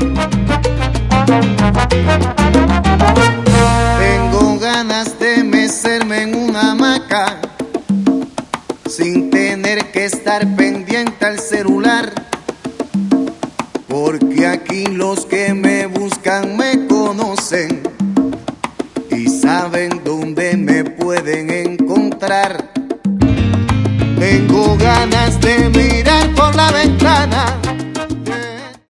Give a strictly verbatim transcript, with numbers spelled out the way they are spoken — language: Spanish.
Tengo ganas de mecerme en una hamaca sin tener que estar pendiente al celular, porque aquí los que me buscan me conocen y saben dónde me pueden encontrar. Tengo ganas de mirar por la ventana